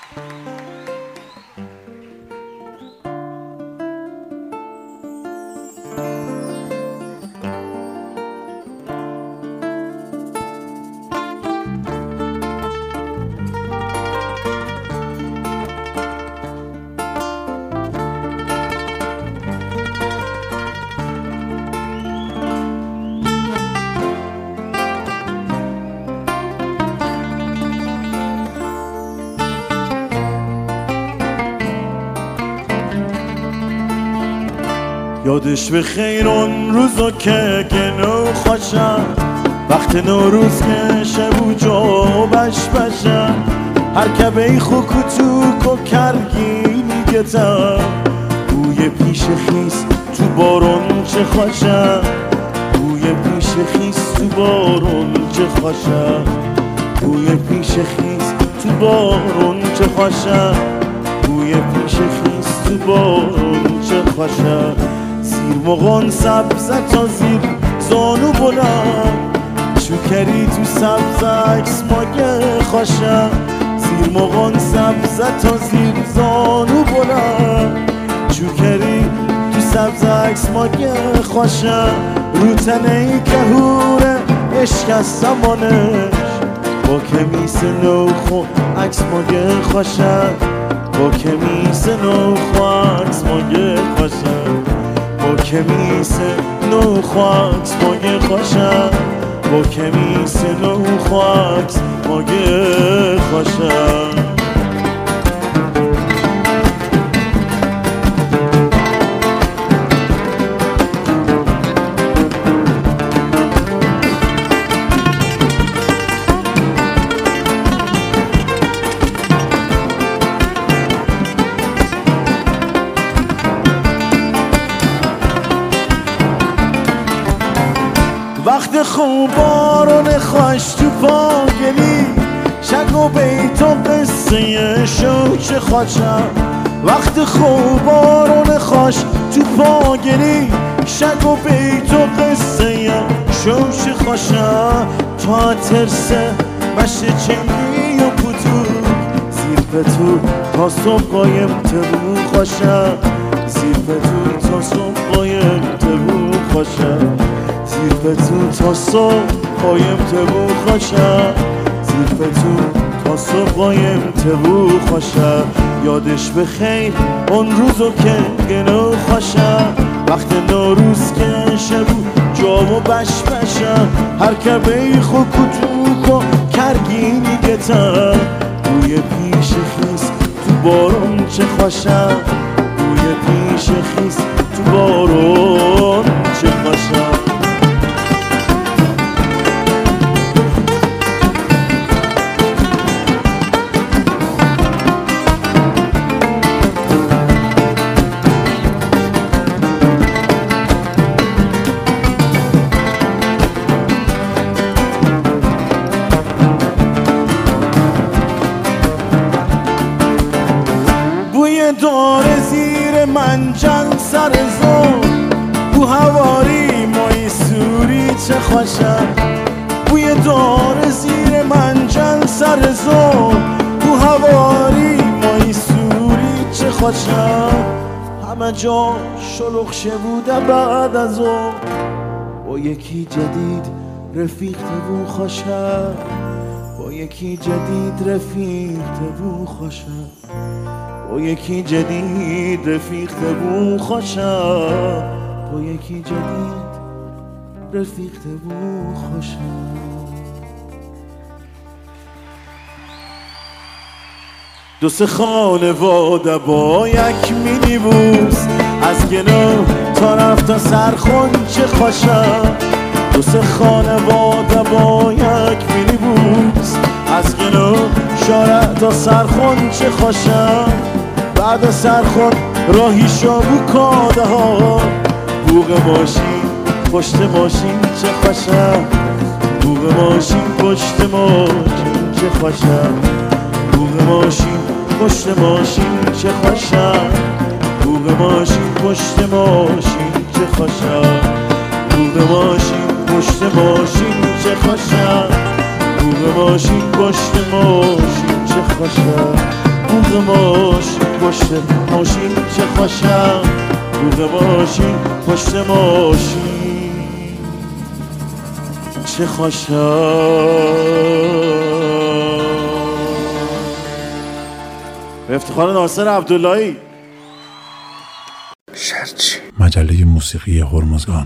یادش به خیر اون روزو که گنو خوشم وقت نوروز که شبو جو بش بشم هر کبه خوکو تو کرگینی گتم بوی پیش خیس تو بارون چه خوشم بوی پیش خیس تو بارون چه خوشم بوی پیش خیس تو بارون چه خوشم بوی پیش خیس تو بارون چه خوشم زیر مغان سبزه تا زیر زانو بلند چوکری تو سبزه عکس ماگه خوشم زیر مغان سبزه تا زیر زانو بلند چوکری تو سبزه عکس ماگه خوشم رو تنه ای کهوره عشق از زمانش با کمیس نوخو عکس ماگه خوشم با کمیس نوخو عکس ماگه خوشم با کمیس نوخو عکس ماگه خوشم با کمیس نوخو عکس ماگه خوشم وقت خوب بارون خوش تو پا گلی شک و بیت و قصه شو چه خوشم وقت خوب بارون خوش تو پا گلی شک و بیت و قصه شو چه خوشم تا ترسه مشه چنگی و پتوک زیر پتو تا صبح قایم تبو خوشم زیر پتو تا صبح قایم تبو خوشم زیر پتو تا صبح قایم تبو خوشم زیر پتو تا صبح قایم تبو خوشم یادش به خیر اون روزو که گنو خوشم وقت نوروز که شبو جامو بش بشم هر کبه خوکو توکو کرگینی گتم بوی پیش خیس تو بارون چه خوشم بوی پیش خیس تو بارون چه خوشم بوی داره زیر منجل سر زور بو هواری مای سوری چه خوشم بوی داره زیر منجل سر زور بو هواری مای سوری چه خوشم همه جا شلوغ بوده بعد از اون با یکی جدید رفیق تبو خوشم با یکی جدید رفیق تبو خوشم با یکی جدید رفیق تبو خوشم با یکی جدید رفیق تبو خوشم دو سه خانواده با یک مینیبوس از گلو تا رفت تا سرخون چه خوشم دو سه خانواده با یک مینیبوس از گلو شارع تا سرخون چه خوشم بعد از سرخون راهی شابو کاده ها بوغ ماشین پشت ماشین چه خوشم بوغ ماشین پشت ماشین چه خوشم بوغ ماشین پشت ماشین چه خوشم بوغ ماشین پشت ماشین چه خوشم بوغ ماشین پشت ماشین چه خوشم بوغ ماشین پشت ماشین چه خوشم بوق ماشین پشت ماشین چه خوشم، بوق ماشین پشت ماشین چه خوشم. به افتخار ناصر عبداللهی. مجله موسیقی هرمزگان.